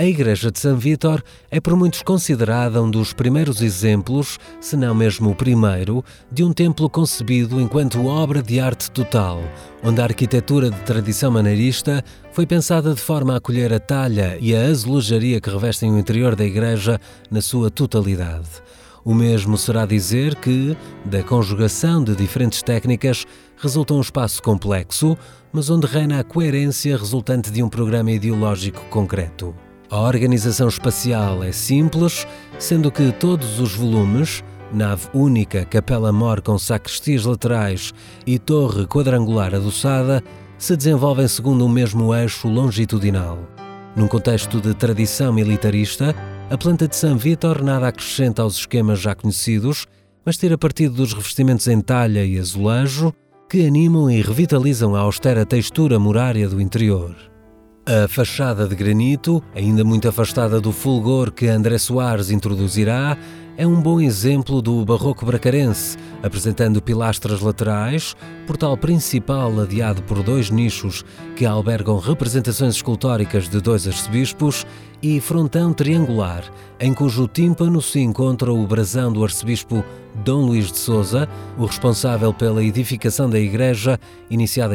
A Igreja de São Vítor é por muitos considerada um dos primeiros exemplos, se não mesmo o primeiro, de um templo concebido enquanto obra de arte total, onde a arquitetura de tradição maneirista foi pensada de forma a acolher a talha e a azulejaria que revestem o interior da igreja na sua totalidade. O mesmo será dizer que, da conjugação de diferentes técnicas, resulta um espaço complexo, mas onde reina a coerência resultante de um programa ideológico concreto. A organização espacial é simples, sendo que todos os volumes, nave única, capela-mor com sacristias laterais e torre quadrangular adoçada, se desenvolvem segundo o mesmo eixo longitudinal. Num contexto de tradição militarista, a planta de São Vítor nada acrescenta aos esquemas já conhecidos, mas tira partido dos revestimentos em talha e azulejo que animam e revitalizam a austera textura murária do interior. A fachada de granito, ainda muito afastada do fulgor que André Soares introduzirá, é um bom exemplo do barroco bracarense, apresentando pilastras laterais, portal principal ladeado por 2 nichos que albergam representações escultóricas de 2 arcebispos e frontão triangular, em cujo tímpano se encontra o brasão do arcebispo Dom Luís de Sousa, o responsável pela edificação da igreja, iniciada em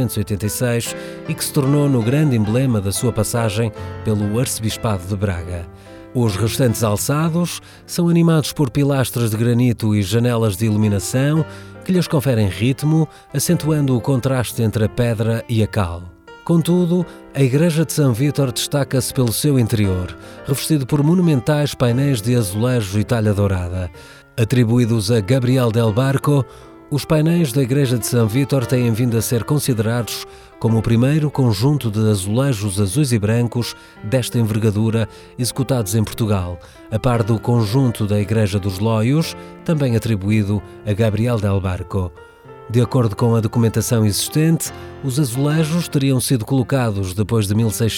1686 e que se tornou no grande emblema da sua passagem pelo arcebispado de Braga. Os restantes alçados são animados por pilastras de granito e janelas de iluminação que lhes conferem ritmo, acentuando o contraste entre a pedra e a cal. Contudo, a Igreja de São Vítor destaca-se pelo seu interior, revestido por monumentais painéis de azulejo e talha dourada. Atribuídos a Gabriel del Barco, os painéis da Igreja de São Vítor têm vindo a ser considerados como o primeiro conjunto de azulejos azuis e brancos desta envergadura executados em Portugal, a par do conjunto da Igreja dos Lóios, também atribuído a Gabriel del Barco. De acordo com a documentação existente, os azulejos teriam sido colocados depois de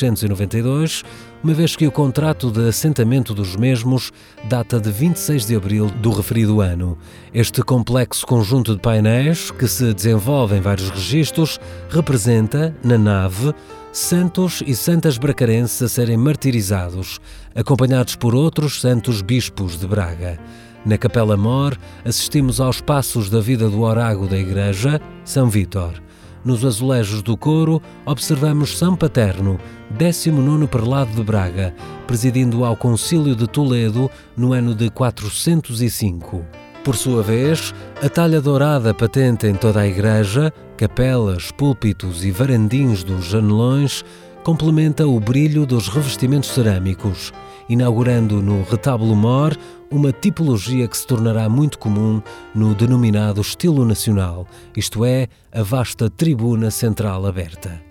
1692, uma vez que o contrato de assentamento dos mesmos data de 26 de abril do referido ano. Este complexo conjunto de painéis, que se desenvolve em vários registros, representa, na nave, santos e santas bracarenses a serem martirizados, acompanhados por outros santos bispos de Braga. Na capela-mor, assistimos aos passos da vida do orago da igreja, São Vítor. Nos azulejos do coro, observamos São Paterno, 19º prelado de Braga, presidindo ao Concílio de Toledo no ano de 405. Por sua vez, a talha dourada patente em toda a igreja, capelas, púlpitos e varandins dos janelões, complementa o brilho dos revestimentos cerâmicos, inaugurando no retábulo-mor uma tipologia que se tornará muito comum no denominado estilo nacional, isto é, a vasta tribuna central aberta.